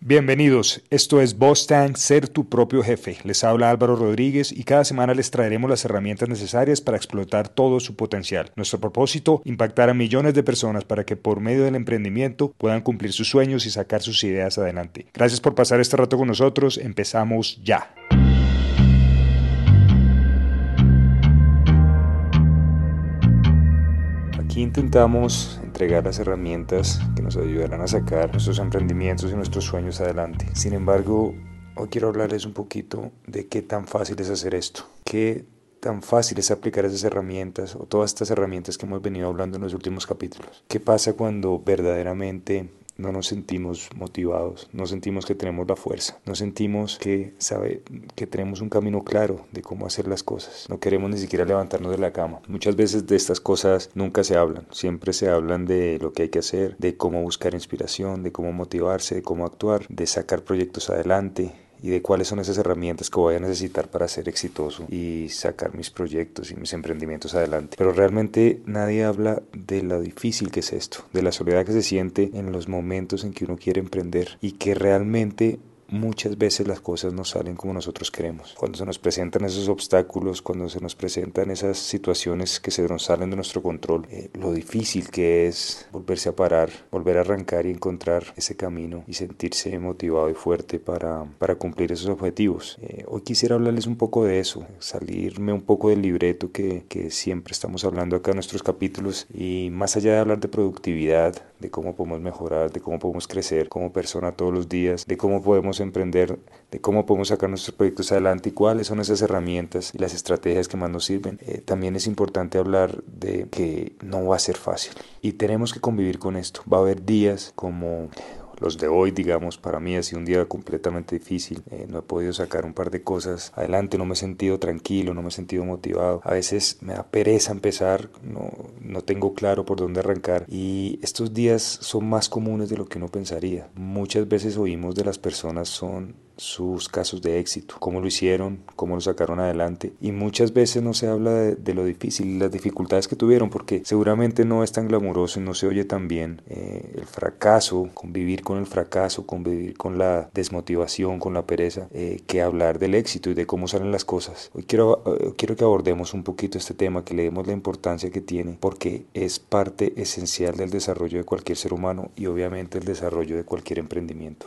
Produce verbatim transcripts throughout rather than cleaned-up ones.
Bienvenidos, esto es Boss Tank, ser tu propio jefe. Les habla Álvaro Rodríguez y cada semana les traeremos las herramientas necesarias para explotar todo su potencial. Nuestro propósito, impactar a millones de personas para que por medio del emprendimiento puedan cumplir sus sueños y sacar sus ideas adelante. Gracias por pasar este rato con nosotros, empezamos ya. Aquí intentamos entregar las herramientas que nos ayudarán a sacar nuestros emprendimientos y nuestros sueños adelante. Sin embargo, hoy quiero hablarles un poquito de qué tan fácil es hacer esto, qué tan fácil es aplicar esas herramientas o todas estas herramientas que hemos venido hablando en los últimos capítulos. ¿Qué pasa cuando verdaderamente no nos sentimos motivados, no sentimos que tenemos la fuerza, no sentimos que, sabe, que tenemos un camino claro de cómo hacer las cosas? No queremos ni siquiera levantarnos de la cama. Muchas veces de estas cosas nunca se hablan, siempre se hablan de lo que hay que hacer, de cómo buscar inspiración, de cómo motivarse, de cómo actuar, de sacar proyectos adelante y de cuáles son esas herramientas que voy a necesitar para ser exitoso y sacar mis proyectos y mis emprendimientos adelante. Pero realmente nadie habla de lo difícil que es esto, de la soledad que se siente en los momentos en que uno quiere emprender y que realmente muchas veces las cosas no salen como nosotros queremos. Cuando se nos presentan esos obstáculos, cuando se nos presentan esas situaciones que se nos salen de nuestro control, eh, lo difícil que es volverse a parar, volver a arrancar y encontrar ese camino y sentirse motivado y fuerte para, para cumplir esos objetivos. Eh, hoy quisiera hablarles un poco de eso, salirme un poco del libreto que, que siempre estamos hablando acá en nuestros capítulos y más allá de hablar de productividad, de cómo podemos mejorar, de cómo podemos crecer como persona todos los días, de cómo podemos emprender, de cómo podemos sacar nuestros proyectos adelante y cuáles son esas herramientas y las estrategias que más nos sirven. Eh, también es importante hablar de que no va a ser fácil y tenemos que convivir con esto. Va a haber días como los de hoy, digamos, para mí ha sido un día completamente difícil. Eh, no he podido sacar un par de cosas adelante, no me he sentido tranquilo, no me he sentido motivado. A veces me da pereza empezar, no, no tengo claro por dónde arrancar. Y estos días son más comunes de lo que uno pensaría. Muchas veces oímos de las personas son sus casos de éxito, cómo lo hicieron, cómo lo sacaron adelante, y muchas veces no se habla de, de lo difícil y las dificultades que tuvieron, porque seguramente no es tan glamuroso y no se oye tan bien eh, el fracaso, convivir con el fracaso, convivir con la desmotivación, con la pereza, eh, que hablar del éxito y de cómo salen las cosas. Hoy quiero, eh, quiero que abordemos un poquito este tema, que le demos la importancia que tiene, porque es parte esencial del desarrollo de cualquier ser humano y obviamente el desarrollo de cualquier emprendimiento.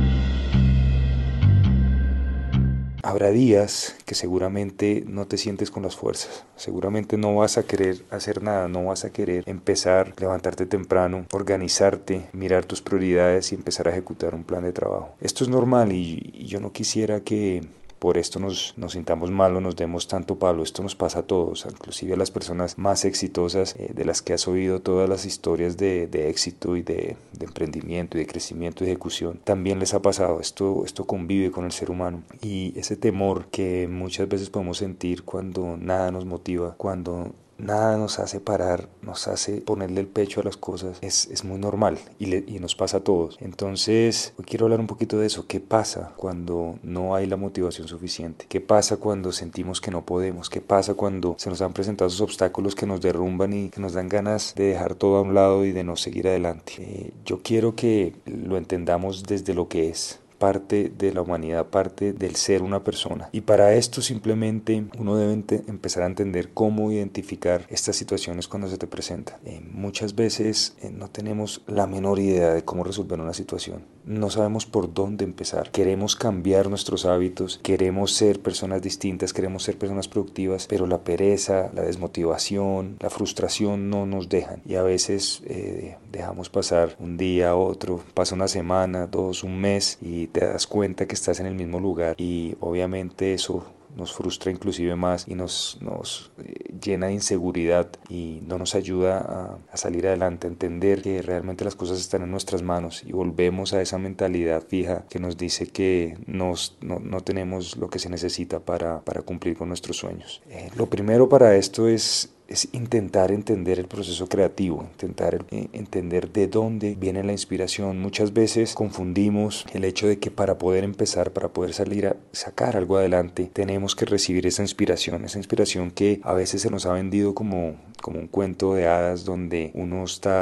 Habrá días que seguramente no te sientes con las fuerzas, seguramente no vas a querer hacer nada, no vas a querer empezar, levantarte temprano, organizarte, mirar tus prioridades y empezar a ejecutar un plan de trabajo. Esto es normal y, y yo no quisiera que por esto nos, nos sintamos mal o nos demos tanto palo. Esto nos pasa a todos, inclusive a las personas más exitosas, eh, de las que has oído todas las historias de, de éxito y de, de emprendimiento y de crecimiento y ejecución. También les ha pasado, esto, esto convive con el ser humano. Y ese temor que muchas veces podemos sentir cuando nada nos motiva, cuando nada nos hace parar, nos hace ponerle el pecho a las cosas, es, es muy normal y, le, y nos pasa a todos. Entonces, hoy quiero hablar un poquito de eso. ¿Qué pasa cuando no hay la motivación suficiente? ¿Qué pasa cuando sentimos que no podemos? ¿Qué pasa cuando se nos han presentado esos obstáculos que nos derrumban y que nos dan ganas de dejar todo a un lado y de no seguir adelante? Eh, yo quiero que lo entendamos desde lo que es. Parte de la humanidad, parte del ser una persona. Y para esto simplemente uno debe ente- empezar a entender cómo identificar estas situaciones cuando se te presentan. Eh, muchas veces eh, no tenemos la menor idea de cómo resolver una situación. No sabemos por dónde empezar. Queremos cambiar nuestros hábitos, queremos ser personas distintas, queremos ser personas productivas, pero la pereza, la desmotivación, la frustración no nos dejan. Y a veces eh, dejamos pasar un día, otro, pasa una semana, dos, un mes y te das cuenta que estás en el mismo lugar y obviamente eso nos frustra inclusive más y nos, nos eh, llena de inseguridad y no nos ayuda a, a salir adelante, a entender que realmente las cosas están en nuestras manos y volvemos a esa mentalidad fija que nos dice que nos, no, no tenemos lo que se necesita para, para cumplir con nuestros sueños. Eh, lo primero para esto es es intentar entender el proceso creativo, intentar eh, entender de dónde viene la inspiración. Muchas veces confundimos el hecho de que para poder empezar, para poder salir a sacar algo adelante, tenemos que recibir esa inspiración, esa inspiración que a veces se nos ha vendido como, como un cuento de hadas donde uno está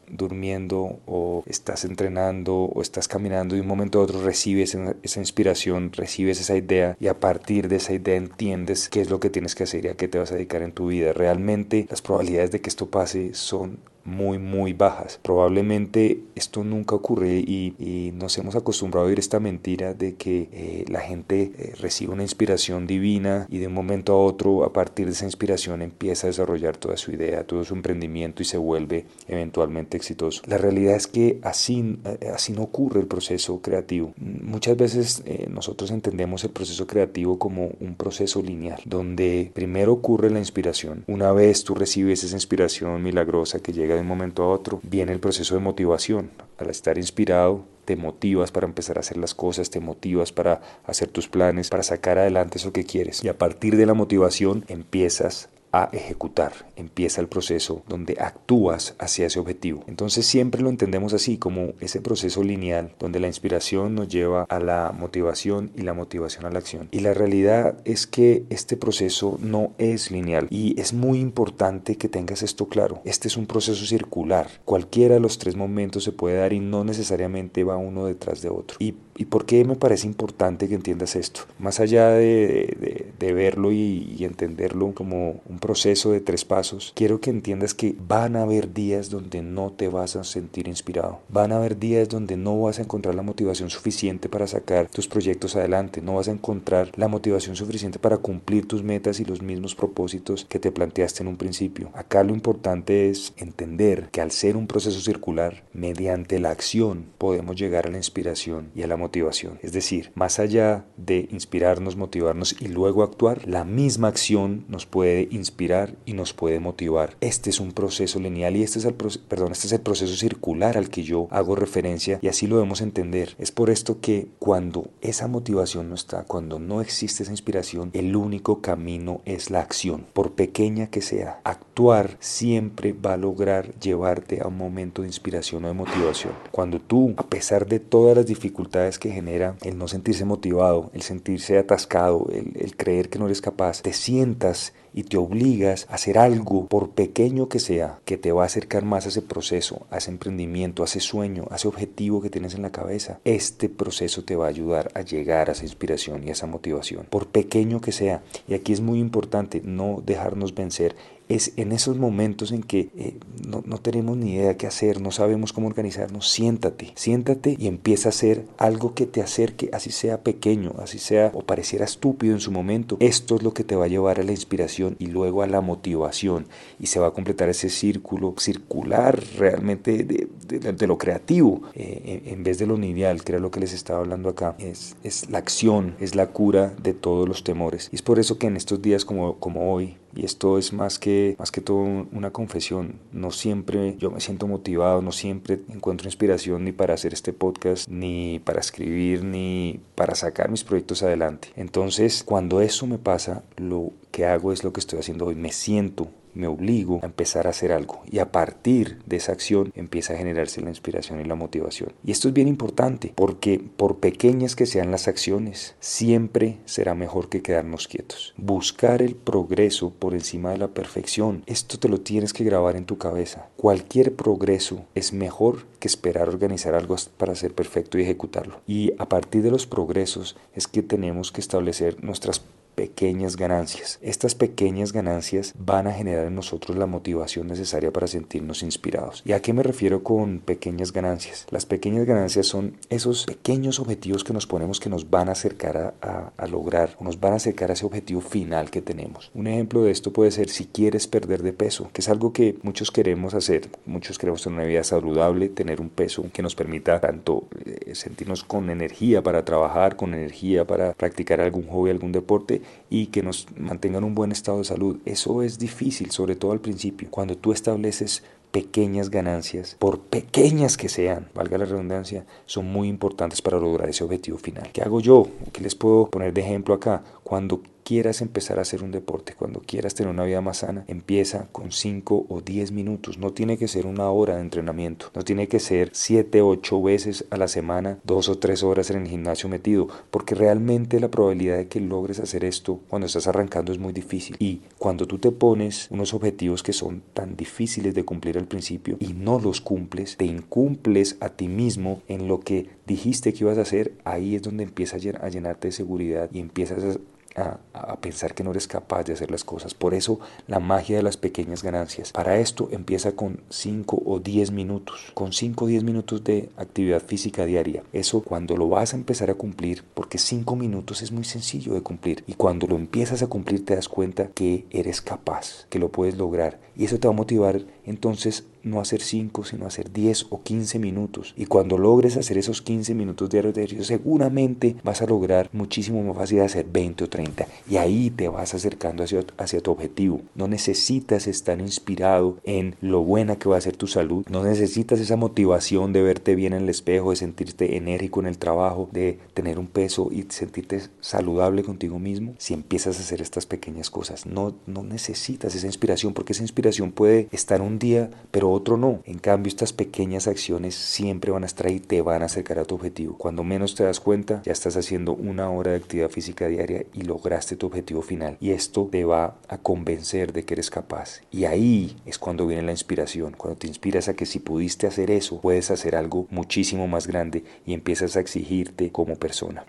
durmiendo o estás entrenando o estás caminando y de un momento a otro recibes esa inspiración, recibes esa idea y a partir de esa idea entiendes qué es lo que tienes que hacer y a qué te vas a dedicar en tu vida. Realmente las probabilidades de que esto pase son muy muy bajas. Probablemente esto nunca ocurre y, y nos hemos acostumbrado a oír esta mentira de que eh, la gente eh, recibe una inspiración divina y de un momento a otro a partir de esa inspiración empieza a desarrollar toda su idea, todo su emprendimiento y se vuelve eventualmente exitoso. La realidad es que así, eh, así no ocurre el proceso creativo. Muchas veces eh, nosotros entendemos el proceso creativo como un proceso lineal donde primero ocurre la inspiración. Una vez tú recibes esa inspiración milagrosa que llega de un momento a otro, viene el proceso de motivación. Al estar inspirado, te motivas para empezar a hacer las cosas, te motivas para hacer tus planes, para sacar adelante eso que quieres. Y a partir de la motivación empiezas a ejecutar, empieza el proceso donde actúas hacia ese objetivo. Entonces siempre lo entendemos así, como ese proceso lineal donde la inspiración nos lleva a la motivación y la motivación a la acción. Y la realidad es que este proceso no es lineal y es muy importante que tengas esto claro. Este es un proceso circular. Cualquiera de los tres momentos se puede dar y no necesariamente va uno detrás de otro. ¿Y, y por qué me parece importante que entiendas esto? Más allá de, de, de verlo y, y entenderlo como un proceso de tres pasos, quiero que entiendas que van a haber días donde no te vas a sentir inspirado. Van a haber días donde no vas a encontrar la motivación suficiente para sacar tus proyectos adelante. No vas a encontrar la motivación suficiente para cumplir tus metas y los mismos propósitos que te planteaste en un principio. Acá lo importante es entender que al ser un proceso circular, mediante la acción podemos llegar a la inspiración y a la motivación. Es decir, más allá de inspirarnos, motivarnos y luego actuar, la misma acción nos puede inspirar inspirar y nos puede motivar. Este es un proceso lineal y este es el perdón, este es el proceso circular al que yo hago referencia y así lo debemos entender. Es por esto que cuando esa motivación no está, cuando no existe esa inspiración, el único camino es la acción, por pequeña que sea. Actuar siempre va a lograr llevarte a un momento de inspiración o de motivación. Cuando tú, a pesar de todas las dificultades que genera el no sentirse motivado, el sentirse atascado, el, el creer que no eres capaz, te sientas y te obligas a hacer algo, por pequeño que sea, que te va a acercar más a ese proceso, a ese emprendimiento, a ese sueño, a ese objetivo que tienes en la cabeza. Este proceso te va a ayudar a llegar a esa inspiración y a esa motivación, por pequeño que sea. Y aquí es muy importante no dejarnos vencer. Es en esos momentos en que eh, no, no tenemos ni idea qué hacer, no sabemos cómo organizarnos, siéntate, siéntate y empieza a hacer algo que te acerque, así sea pequeño, así sea o pareciera estúpido en su momento. Esto es lo que te va a llevar a la inspiración y luego a la motivación y se va a completar ese círculo circular realmente de, de, de lo creativo eh, en vez de lo lineal, que era lo que les estaba hablando acá. Es, es la acción, es la cura de todos los temores. Y es por eso que en estos días como, como hoy, y esto es más que, más que todo una confesión, no siempre yo me siento motivado, no siempre encuentro inspiración ni para hacer este podcast, ni para escribir, ni para sacar mis proyectos adelante. Entonces, cuando eso me pasa, lo que hago es lo que estoy haciendo hoy, me siento, me obligo a empezar a hacer algo y a partir de esa acción empieza a generarse la inspiración y la motivación. Y esto es bien importante porque por pequeñas que sean las acciones, siempre será mejor que quedarnos quietos. Buscar el progreso por encima de la perfección, esto te lo tienes que grabar en tu cabeza. Cualquier progreso es mejor que esperar organizar algo para ser perfecto y ejecutarlo. Y a partir de los progresos es que tenemos que establecer nuestras pequeñas ganancias. Estas pequeñas ganancias van a generar en nosotros la motivación necesaria para sentirnos inspirados. ¿Y a qué me refiero con pequeñas ganancias? Las pequeñas ganancias son esos pequeños objetivos que nos ponemos que nos van a acercar a, a, a lograr, o nos van a acercar a ese objetivo final que tenemos. Un ejemplo de esto puede ser si quieres perder de peso, que es algo que muchos queremos hacer. Muchos queremos tener una vida saludable, tener un peso que nos permita tanto eh, sentirnos con energía para trabajar, con energía para practicar algún hobby, algún deporte, y que nos mantengan un buen estado de salud. Eso es difícil, sobre todo al principio. Cuando tú estableces pequeñas ganancias, por pequeñas que sean, valga la redundancia, son muy importantes para lograr ese objetivo final. ¿Qué hago yo? ¿Qué les puedo poner de ejemplo acá? Cuando quieras empezar a hacer un deporte, cuando quieras tener una vida más sana, empieza con cinco o diez minutos. No tiene que ser una hora de entrenamiento, no tiene que ser siete, ocho veces a la semana, dos o tres horas en el gimnasio metido, porque realmente la probabilidad de que logres hacer esto cuando estás arrancando es muy difícil. Y cuando tú te pones unos objetivos que son tan difíciles de cumplir al principio y no los cumples, te incumples a ti mismo en lo que dijiste que ibas a hacer, ahí es donde empiezas a llenarte de seguridad y empiezas a A, a pensar que no eres capaz de hacer las cosas. Por eso la magia de las pequeñas ganancias. Para esto empieza con cinco o diez minutos, con cinco o diez minutos de actividad física diaria. Eso cuando lo vas a empezar a cumplir, porque cinco minutos es muy sencillo de cumplir, y cuando lo empiezas a cumplir te das cuenta que eres capaz, que lo puedes lograr, y eso te va a motivar entonces no hacer cinco, sino hacer diez o quince minutos. Y cuando logres hacer esos quince minutos diarios de ejercicio, seguramente vas a lograr muchísimo más fácil de hacer veinte o treinta. Y ahí te vas acercando hacia, hacia tu objetivo. No necesitas estar inspirado en lo buena que va a ser tu salud. No necesitas esa motivación de verte bien en el espejo, de sentirte enérgico en el trabajo, de tener un peso y sentirte saludable contigo mismo. Si empiezas a hacer estas pequeñas cosas, no, no necesitas esa inspiración, porque esa inspiración puede estar un día, pero otro no. En cambio, estas pequeñas acciones siempre van a estar ahí y te van a acercar a tu objetivo. Cuando menos te das cuenta, ya estás haciendo una hora de actividad física diaria y lograste tu objetivo final. Y esto te va a convencer de que eres capaz. Y ahí es cuando viene la inspiración, cuando te inspiras a que si pudiste hacer eso, puedes hacer algo muchísimo más grande y empiezas a exigirte como persona.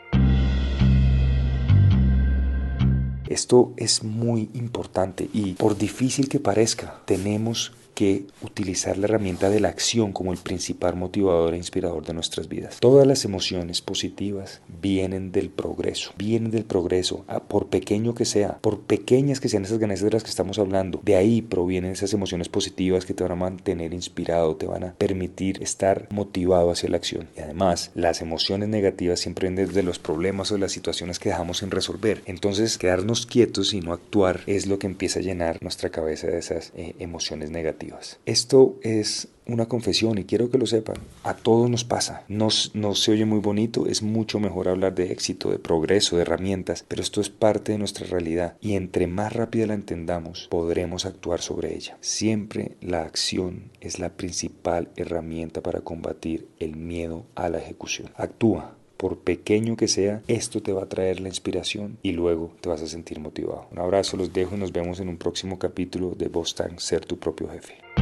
Esto es muy importante y por difícil que parezca, tenemos que utilizar la herramienta de la acción como el principal motivador e inspirador de nuestras vidas. Todas las emociones positivas vienen del progreso, vienen del progreso, por pequeño que sea, por pequeñas que sean esas ganancias de las que estamos hablando. De ahí provienen esas emociones positivas que te van a mantener inspirado, te van a permitir estar motivado hacia la acción. Y además, las emociones negativas siempre vienen desde los problemas o las situaciones que dejamos sin resolver. Entonces, quedarnos quietos y no actuar es lo que empieza a llenar nuestra cabeza de esas eh, emociones negativas. Esto es una confesión y quiero que lo sepan, a todos nos pasa, no, no se oye muy bonito, es mucho mejor hablar de éxito, de progreso, de herramientas, pero esto es parte de nuestra realidad y entre más rápida la entendamos, podremos actuar sobre ella. Siempre la acción es la principal herramienta para combatir el miedo a la ejecución. Actúa. Por pequeño que sea, esto te va a traer la inspiración y luego te vas a sentir motivado. Un abrazo, los dejo y nos vemos en un próximo capítulo de Voz Tank, Ser tu propio jefe.